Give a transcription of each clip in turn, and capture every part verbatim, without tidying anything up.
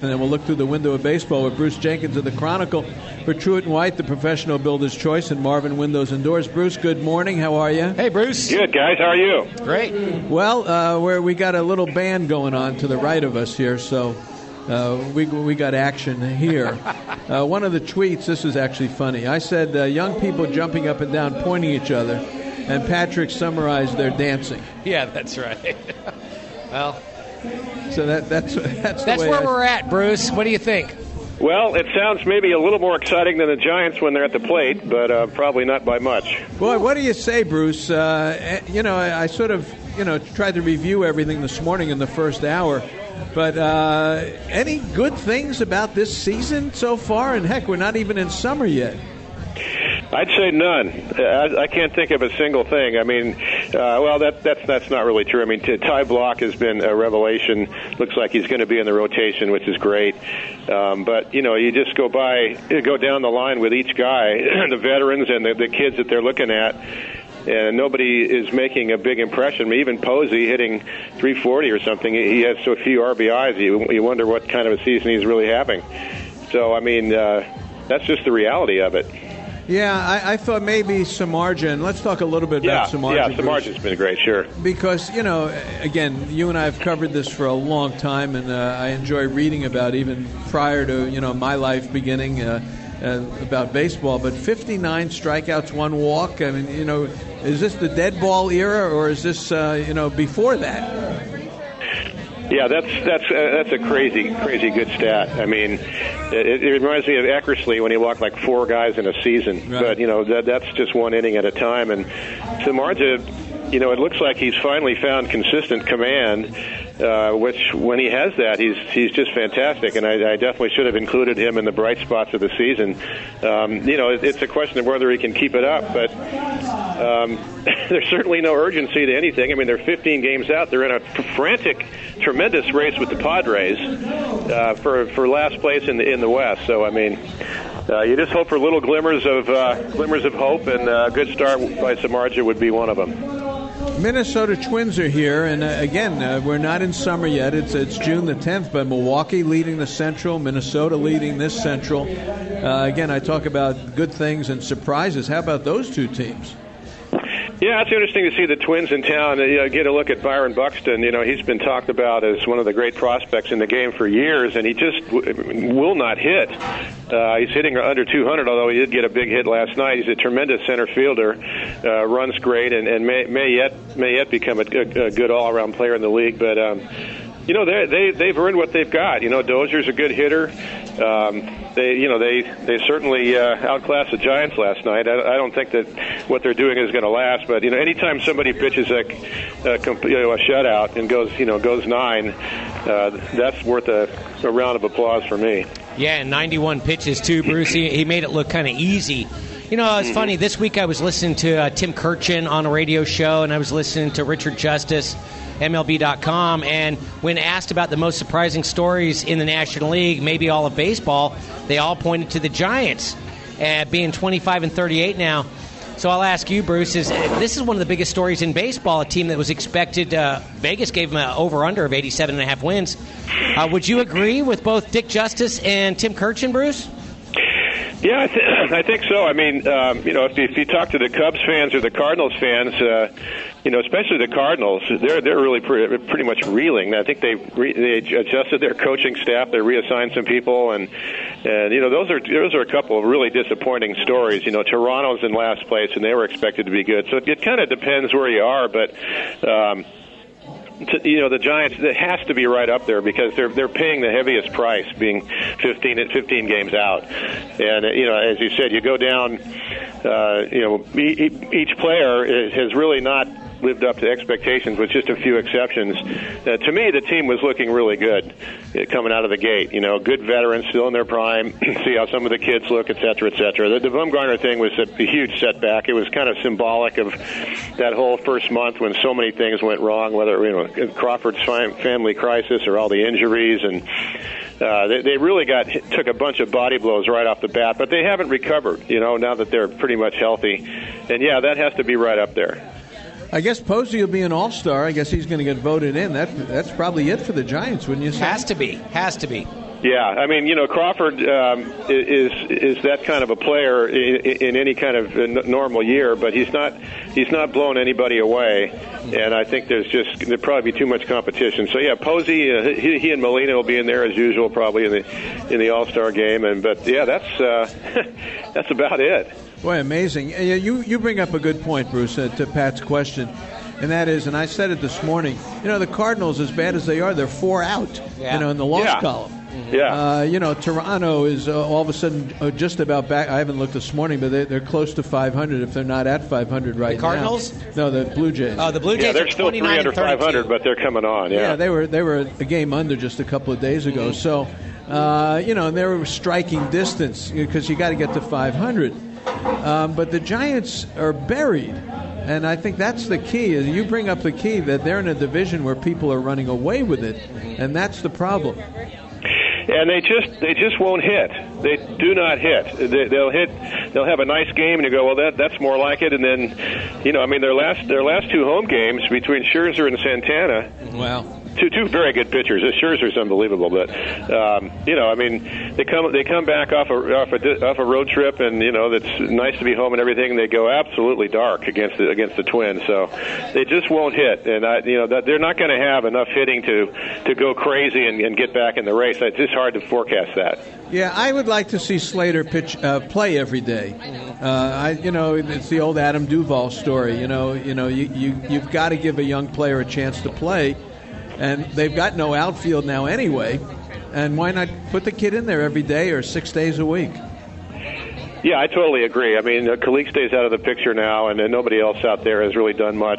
And then we'll look through the window of baseball with Bruce Jenkins of the Chronicle for Truett and White, the professional builder's choice, and Marvin Windows and Doors. Bruce, good morning. How are you? Hey, Bruce. Good, guys. How are you? Great. Well, uh, where we got a little band going on to the right of us here, so uh, we we got action here. Uh, one of the tweets, this is actually funny. I said, uh, young people jumping up and down, pointing at each other, and Patrick summarized their dancing. Yeah, that's right. Well... So that, that's that's the That's way where I, we're at, Bruce. What do you think? Well, it sounds maybe a little more exciting than the Giants when they're at the plate, but uh, probably not by much. Boy, what do you say, Bruce? Uh, you know, I, I sort of, you know, tried to review everything this morning in the first hour, but uh, any good things about this season so far? And heck, we're not even in summer yet. I'd say none. I, I can't think of a single thing. I mean, uh, well, that, that's that's not really true. I mean, Ty Block has been a revelation. Looks like he's going to be in the rotation, which is great. Um, but, you know, you just go by, you go down the line with each guy, the veterans and the, the kids that they're looking at, and nobody is making a big impression. I mean, even Posey hitting three forty or something, he has so few R B Is, you, you wonder what kind of a season he's really having. So, I mean, uh, that's just the reality of it. Yeah, I, I thought maybe Samardzija. Let's talk a little bit yeah, about Samardzija. Yeah, Samardzija's been great, sure. Because, you know, again, you and I have covered this for a long time, and uh, I enjoy reading about even prior to, you know, my life beginning uh, uh, about baseball. But fifty-nine strikeouts, one walk. I mean, you know, is this the dead ball era, or is this, uh, you know, before that? Yeah, that's that's uh, that's a crazy, crazy good stat. I mean, it, it reminds me of Eckersley when he walked like four guys in a season. Right. But, you know, that, that's just one inning at a time. And Samardzija, you know, it looks like he's finally found consistent command, uh, which when he has that, he's he's just fantastic. And I, I definitely should have included him in the bright spots of the season. Um, you know, it, it's a question of whether he can keep it up. But um, there's certainly no urgency to anything. I mean, they're fifteen games out. They're in a frantic, tremendous race with the Padres uh, for for last place in the in the West. So I mean, uh, you just hope for little glimmers of uh, glimmers of hope, and a good start by Samardzija would be one of them. Minnesota Twins are here, and uh, again, uh, we're not in summer yet. It's it's June the tenth, but Milwaukee leading the Central, Minnesota leading this Central. Uh, again, I talk about good things and surprises. How about those two teams? Yeah, it's interesting to see the Twins in town. You know, get a look at Byron Buxton. You know, he's been talked about as one of the great prospects in the game for years, and he just w- will not hit. Uh, he's hitting under two hundred, although he did get a big hit last night. He's a tremendous center fielder, uh, runs great, and, and may, may yet may yet become a, a, a good all-around player in the league. But um, you know, they they they've earned what they've got. You know, Dozier's a good hitter. Um, they, you know, they they certainly uh, outclassed the Giants last night. I, I don't think that what they're doing is going to last. But you know, anytime somebody pitches a, a, you know, a shutout and goes, you know, goes nine, uh, that's worth a, a round of applause for me. Yeah, and ninety-one pitches too, Bruce. He, he made it look kind of easy. You know, it's mm-hmm. funny. This week I was listening to uh, Tim Kirchin on a radio show, and I was listening to Richard Justice, M L B dot com, and when asked about the most surprising stories in the National League, maybe all of baseball, they all pointed to the Giants, uh, being twenty-five and thirty-eight now. So I'll ask you, Bruce, is this is one of the biggest stories in baseball, a team that was expected, uh, Vegas gave them an over-under of eighty-seven and a half wins. Uh, would you agree with both Dick Justice and Tim Kirchin, Bruce? Yeah, I, th- I think so. I mean, um, you know, if you, if you talk to the Cubs fans or the Cardinals fans, uh, you know, especially the Cardinals, they're they're really pretty, pretty much reeling. I think they re- they adjusted their coaching staff, they reassigned some people, and and you know, those are those are a couple of really disappointing stories. You know, Toronto's in last place, and they were expected to be good. So it, it kind of depends where you are, but. Um, To, you know, the Giants, it has to be right up there because they're they're paying the heaviest price, being fifteen fifteen games out. And, you know, as you said, you go down, uh, you know, e- each player has really not lived up to expectations with just a few exceptions. Uh, to me, the team was looking really good uh, coming out of the gate. You know, good veterans still in their prime, see how some of the kids look, et cetera, et cetera. The, the Bumgarner thing was a, a huge setback. It was kind of symbolic of that whole first month when so many things went wrong, whether, you know, Crawford's family crisis or all the injuries, and uh, they, they really got took a bunch of body blows right off the bat, but they haven't recovered, you know, now that they're pretty much healthy. And, yeah, that has to be right up there. I guess Posey will be an all-star. I guess he's going to get voted in. That That's probably it for the Giants, wouldn't you say? Has to be. Has to be. Yeah, I mean, you know, Crawford um, is is that kind of a player in, in any kind of normal year, but he's not he's not blowing anybody away, and I think there's just there'd probably be too much competition. So yeah, Posey, uh, he, he and Molina will be in there as usual, probably in the in the All-Star game, and but yeah, that's uh, that's about it. Boy, amazing! You you bring up a good point, Bruce, uh, to Pat's question. And that is, and I said it this morning, you know, the Cardinals, as bad as they are, they're four out, yeah. you know, in the loss yeah. column. Yeah. Uh, you know, Toronto is uh, all of a sudden uh, just about back. I haven't looked this morning, but they, they're close to five hundred if they're not at five hundred right now. The Cardinals? Now. No, the Blue Jays. Oh, the Blue Jays yeah, they're are still three under five hundred, but they're coming on, yeah. Yeah, they were, they were a game under just a couple of days ago. Mm-hmm. So, uh, you know, they were striking distance because you got to get to five hundred. Um, but the Giants are buried. And I think that's the key. You bring up the key that they're in a division where people are running away with it, and that's the problem. And they just they just won't hit. They do not hit. They, they'll hit. They'll have a nice game, and you go, well, that that's more like it. And then, you know, I mean, their last their last two home games between Scherzer and Santana. Wow. Two two very good pitchers. Scherzer's unbelievable, but um, you know, I mean, they come they come back off a off a off a road trip, and you know, that's nice to be home and everything. And they go absolutely dark against the, against the Twins, so they just won't hit. And I, you know, that they're not going to have enough hitting to to go crazy and, and get back in the race. It's just hard to forecast that. Yeah, I would like to see Slater pitch uh, play every day. Uh, I, you know, it's the old Adam Duvall story. You know, you know, you, you you've got to give a young player a chance to play. And they've got no outfield now anyway, and why not put the kid in there every day or six days a week? Yeah, I totally agree. I mean, uh, Kalik stays out of the picture now, and uh, nobody else out there has really done much.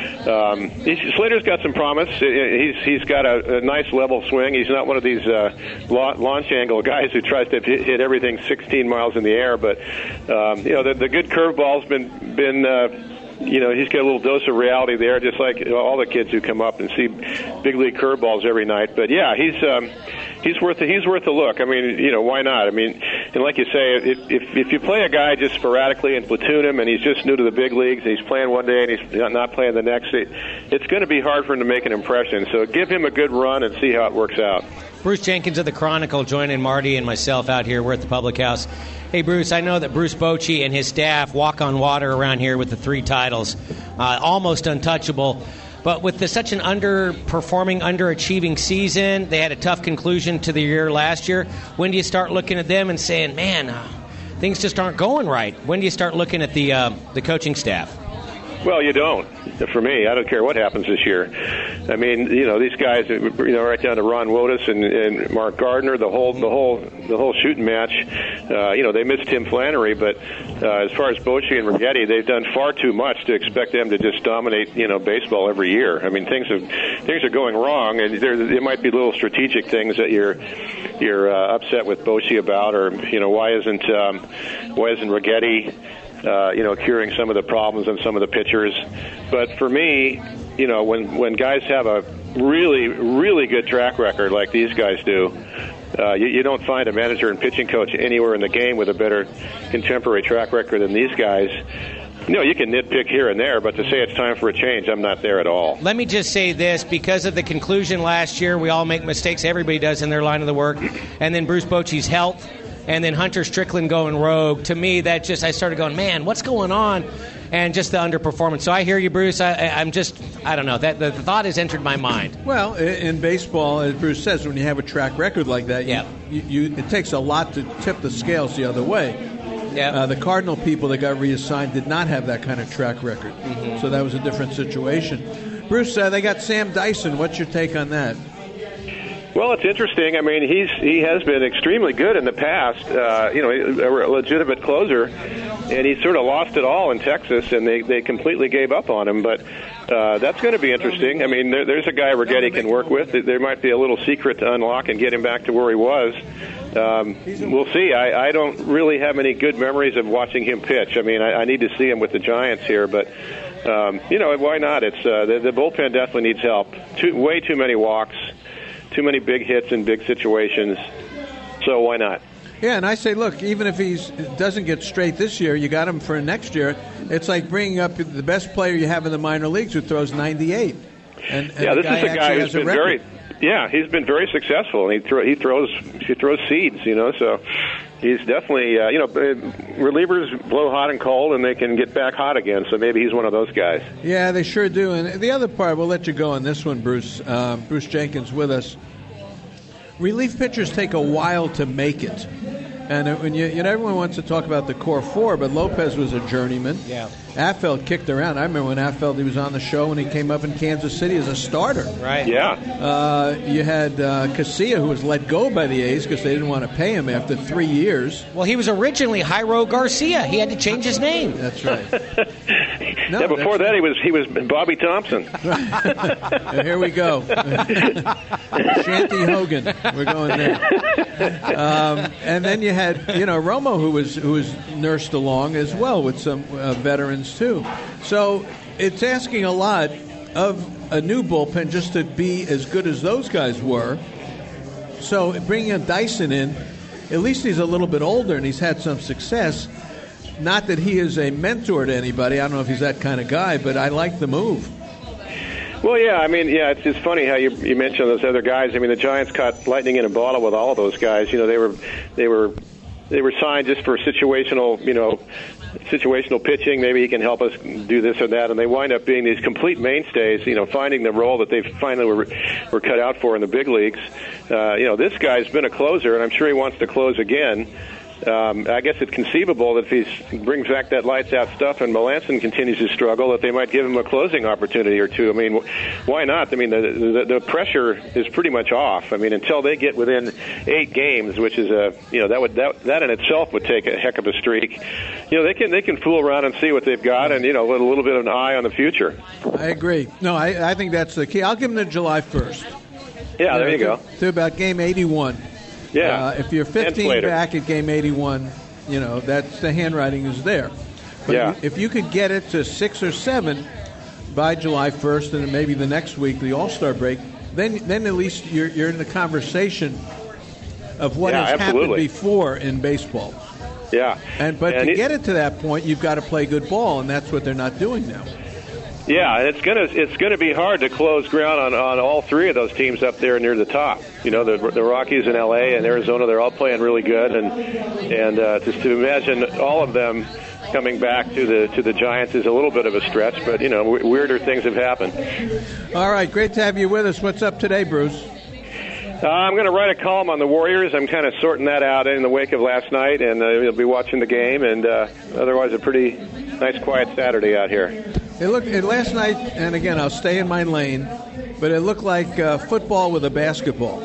Um, he's, Slater's got some promise. He's he's got a, a nice level swing. He's not one of these uh, launch angle guys who tries to hit, hit everything sixteen miles in the air. But um, you know, the, the good curveball's been been. Uh, You know, he's got a little dose of reality there, just like all the kids who come up and see big league curveballs every night. But yeah, he's um, he's worth a, he's worth a look. I mean, you know, why not? I mean, and like you say, if if, if you play a guy just sporadically and platoon him, and he's just new to the big leagues, and he's playing one day and he's not playing the next, it, it's going to be hard for him to make an impression. So give him a good run and see how it works out. Bruce Jenkins of the Chronicle joining Marty and myself out here. We're at the Public House. Hey, Bruce, I know that Bruce Bochy and his staff walk on water around here with the three titles, uh, almost untouchable. But with the, such an underperforming, underachieving season, they had a tough conclusion to the year last year. When do you start looking at them and saying, man, uh, things just aren't going right? When do you start looking at the uh, the coaching staff? Well, you don't. For me, I don't care what happens this year. I mean, you know, these guys, you know, right down to Ron Wotus and, and Mark Gardner, the whole, the whole, the whole shooting match. Uh, you know, they missed Tim Flannery, but uh, as far as Bochy and Righetti, they've done far too much to expect them to just dominate, you know, baseball every year. I mean, things have, things are going wrong, and there, there might be little strategic things that you're, you're uh, upset with Bochy about, or you know, why isn't, um, why isn't Righetti Uh, you know, curing some of the problems and some of the pitchers. But for me, you know, when, when guys have a really, really good track record like these guys do, uh, you, you don't find a manager and pitching coach anywhere in the game with a better contemporary track record than these guys. You know, you can nitpick here and there, but to say it's time for a change, I'm not there at all. Let me just say this. Because of the conclusion last year, we all make mistakes. Everybody does in their line of the work. And then Bruce Bochy's health. And then Hunter Strickland going rogue. To me, that just, I started going, man, what's going on? And just the underperformance. So I hear you, Bruce. I, I'm just, I don't know. That the, the thought has entered my mind. Well, in baseball, as Bruce says, when you have a track record like that, yeah. you, you, it takes a lot to tip the scales the other way. Yeah. Uh, the Cardinal people that got reassigned did not have that kind of track record. Mm-hmm. So that was a different situation. Bruce, uh, they got Sam Dyson. What's your take on that? Well, it's interesting. I mean, he's he has been extremely good in the past. Uh, you know, a legitimate closer, and he sort of lost it all in Texas, and they, they completely gave up on him. But uh, that's going to be interesting. I mean, there, there's a guy Righetti can work with. There might be a little secret to unlock and get him back to where he was. Um, we'll see. I, I don't really have any good memories of watching him pitch. I mean, I, I need to see him with the Giants here, but. Um, you know, why not? It's uh, the, the bullpen definitely needs help. Too, way too many walks. Too many big hits in big situations, so why not? Yeah, and I say, look, even if he doesn't get straight this year, you got him for next year. It's like bringing up the best player you have in the minor leagues who throws ninety-eight. And, and yeah, this is a guy who's been very, Yeah, he's been very successful, and he throw, he throws he throws seeds, you know. So he's definitely uh, you know relievers blow hot and cold, and they can get back hot again. So maybe he's one of those guys. Yeah, they sure do. And the other part, we'll let you go on this one, Bruce. Uh, Bruce Jenkins with us. Relief pitchers take a while to make it. And when you, you know, everyone wants to talk about the core four, but Lopez was a journeyman. Yeah. Affeld kicked around. I remember when Affeld, he was on the show when he came up in Kansas City as a starter. Right. Yeah. Uh, you had uh, Casilla, who was let go by the A's because they didn't want to pay him after three years. Well, he was originally Jairo Garcia. He had to change his name. That's right. No, yeah, before that he was he was Bobby Thompson. Here we go. Shanty Hogan. We're going there. Um, and then you had, you know, Romo, who was who was nursed along as well with some uh, veterans too. So it's asking a lot of a new bullpen just to be as good as those guys were. So bringing Dyson in, at least he's a little bit older and he's had some success. Not that he is a mentor to anybody. I don't know if he's that kind of guy, but I like the move. Well, yeah, I mean, yeah, it's just funny how you you mentioned those other guys. I mean, the Giants caught lightning in a bottle with all of those guys. You know, they were they were they were signed just for situational, you know, situational pitching. Maybe he can help us do this or that, and they wind up being these complete mainstays. You know, finding the role that they finally were were cut out for in the big leagues. Uh, you know, this guy's been a closer, and I'm sure he wants to close again. Um, I guess it's conceivable that if he brings back that lights-out stuff and Melanson continues to struggle, that they might give him a closing opportunity or two. I mean, why not? I mean, the, the, the pressure is pretty much off. I mean, until they get within eight games, which is a, you know, that would that, that in itself would take a heck of a streak. You know, they can they can fool around and see what they've got, and you know, with a little bit of an eye on the future. I agree. No, I, I think that's the key. I'll give him the July first. Yeah, there you to, go. To about game eighty-one. Yeah. Uh, if you're fifteen back at game eighty-one, you know, that's the handwriting is there. But yeah. if you could get it to six or seven by July first, and then maybe the next week, the All-Star break, then then at least you're you're in the conversation of what yeah, has absolutely. happened before in baseball. Yeah. And but and to it, get it to that point, you've got to play good ball, and that's what they're not doing now. Yeah, and it's gonna it's gonna be hard to close ground on, on all three of those teams up there near the top. You know, the the Rockies in L A and Arizona, they're all playing really good, and and uh, just to imagine all of them coming back to the to the Giants is a little bit of a stretch, but you know, w- weirder things have happened. All right, great to have you with us. What's up today, Bruce? Uh, I'm going to write a column on the Warriors. I'm kind of sorting that out in the wake of last night, and uh, we'll be watching the game, and uh, otherwise a pretty nice, quiet Saturday out here. It looked it, last night, and again, I'll stay in my lane, but it looked like uh, football with a basketball.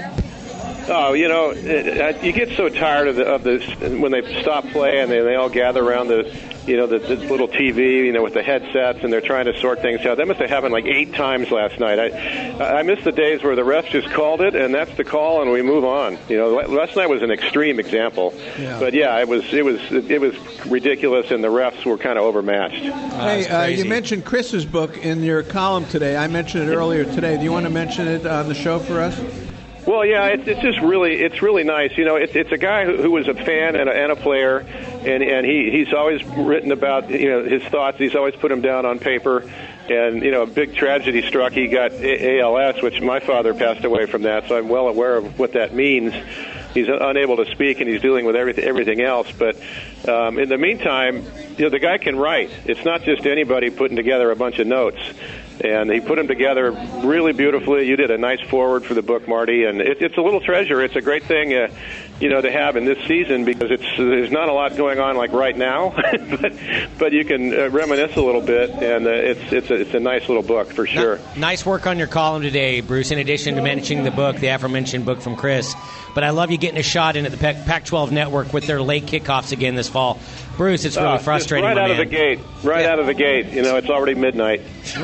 Oh, you know, it, you get so tired of the of this when they stop play and they, they all gather around the, you know, the, the little T V, you know, with the headsets, and they're trying to sort things out. That must have happened like eight times last night. I I miss the days where the refs just called it, and that's the call, and we move on. You know, last night was an extreme example, yeah. but yeah, it was it was it was ridiculous, and the refs were kind of overmatched. Hey, uh, you mentioned Chris's book in your column today. I mentioned it earlier today. Do you want to mention it on the show for us? Well, yeah, it's, it's just really, it's really nice. You know, it's it's a guy who, who was a fan and a, and a player, and and he he's always written about, you know, his thoughts. He's always put them down on paper, and you know, a big tragedy struck. He got A L S, which my father passed away from that, so I'm well aware of what that means. He's unable to speak, and he's dealing with everything everything else. But um, in the meantime, you know, the guy can write. It's not just anybody putting together a bunch of notes. And he put them together really beautifully. You did a nice forward for the book, Marty, and it, it's a little treasure. It's a great thing, uh, you know, to have in this season because it's there's not a lot going on like right now, but but you can uh, reminisce a little bit, and uh, it's it's a, it's a nice little book for sure. Nice work on your column today, Bruce. In addition to mentioning the book, the aforementioned book from Chris, but I love you getting a shot in at the Pac twelve Network with their late kickoffs again this fall. Bruce, it's really uh, frustrating. Right out man. of the gate, right yeah. out of the gate. You know, it's already midnight.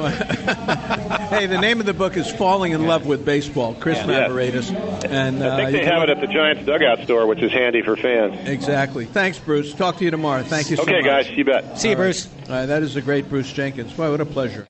Hey, the name of the book is Falling in Love with Baseball, Chris yeah. Mavridis. And, uh, I think they have it at the Giants dugout store, which is handy for fans. Exactly. Thanks, Bruce. Talk to you tomorrow. Thank you so okay, much. Okay, guys. You bet. See you, All Bruce. Right. All right, that is the great Bruce Jenkins. Boy, what a pleasure.